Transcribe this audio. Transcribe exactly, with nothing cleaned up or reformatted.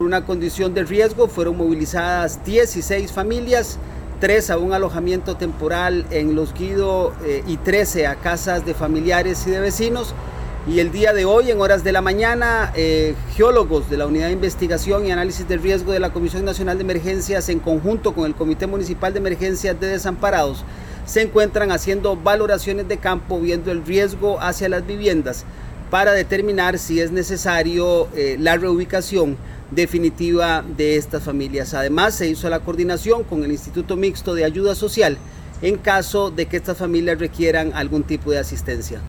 una condición de riesgo fueron movilizadas dieciséis familias, tres a un alojamiento temporal en Los Guido eh, y trece a casas de familiares y de vecinos. Y el día de hoy, en horas de la mañana, eh, geólogos de la Unidad de Investigación y Análisis del Riesgo de la Comisión Nacional de Emergencias, en conjunto con el Comité Municipal de Emergencias de Desamparados, se encuentran haciendo valoraciones de campo, viendo el riesgo hacia las viviendas para determinar si es necesario eh, la reubicación definitiva de estas familias. Además, se hizo la coordinación con el Instituto Mixto de Ayuda Social en caso de que estas familias requieran algún tipo de asistencia.